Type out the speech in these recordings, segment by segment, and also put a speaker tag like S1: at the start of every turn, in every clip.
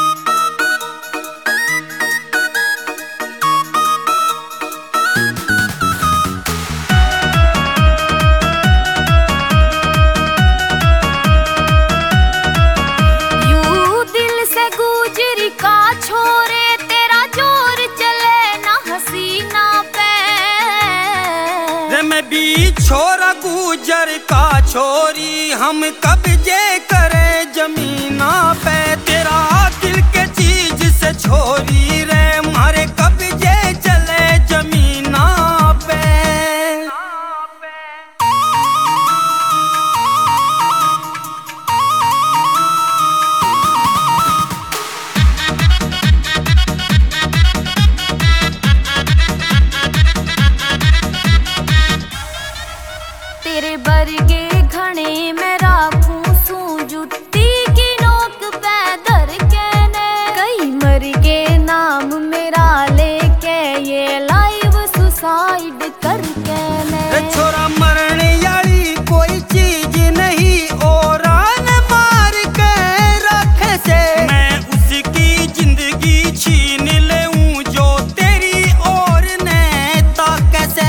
S1: छोरा गुजर का छोरी हम कब्जे करे जमीना पे। तेरा दिल के चीज से छोरी रे मारे कब्जे चले जमीना पे।
S2: तेरे बरगे घने में राखूं सूं जुत्ती की नोक पे धर के ने। कई मर गए नाम मेरा लेके ये लाइव सुसाइड करके ने।
S1: छोरा मरने यारी कोई चीज नहीं और आन मार के रखे से। मैं उसकी जिंदगी छीन लेऊं जो तेरी और ने ताके से।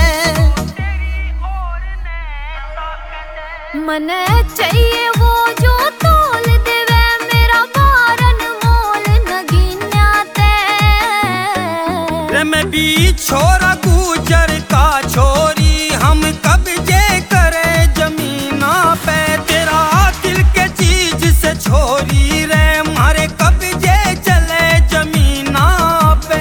S2: मने चाहिए वो जो तोल देवे मेरा बारन मोल नगीन्या ते।
S1: रे मैं भी छोरा गुजर का छोरी हम कब्जे करे जमीना पे। तेरा दिल के चीज से छोरी रे मारे कब्जे चले जमीना पे।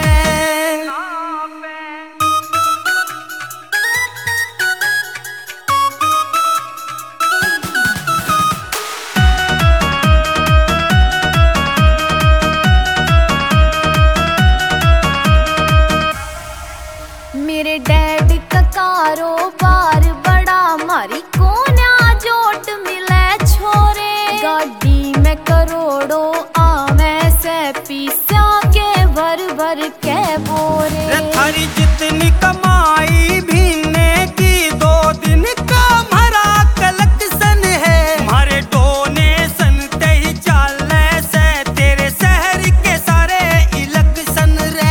S2: मेरे डैड का कारोबार बड़ा मारी कोन्या जोट मिले छोरे। गाड़ी में करोड़ों आवे से पीसा के भर भर के बोरे।
S1: थारी जितनी कमाई भीने की 2 दिन का भरा कलेक्शन है। मारे डोनेशन ते ही चाले से तेरे शहर के सारे इलेक्शन रे।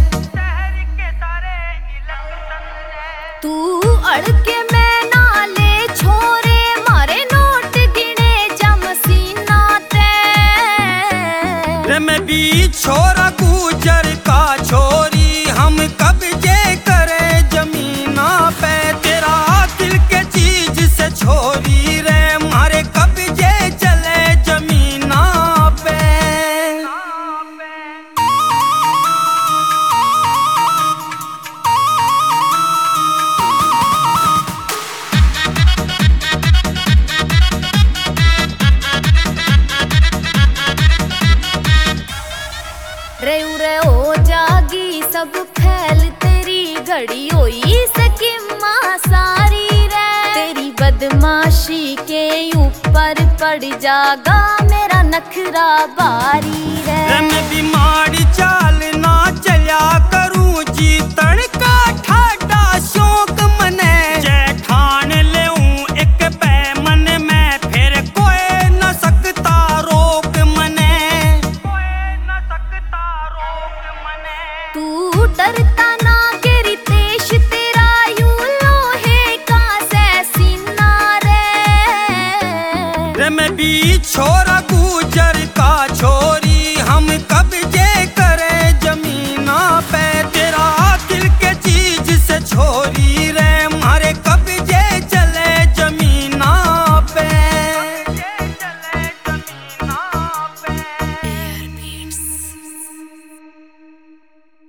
S2: तू अड़के में ना ले छोरे मारे नोट गिने जमसीना ते।
S1: रे मैं भी छोरा गुजर का छोरी हम कब्जे करे जमीना पे। तेरा दिल के चीज से छोरी रे मारे कब्जे चले जमीना पे।
S2: रे उरे हो जागी सब फैल तेरी घड़ी होई सकिमा सारी रे। तेरी बदमाशी के ऊपर पड़ जागा मेरा नखरा बारी रे।
S1: मैं भी माड़ी चाल ना चल्या करूं जीतन का ठाडा शौक मने। जैठान लेऊं एक पैमन में फिर कोई न सकता रोक मने।
S2: तू डरता ना के रितेश तेरा यूं लोहे का से सीना रे।
S1: मैं भी छोरा गुजर का छोरा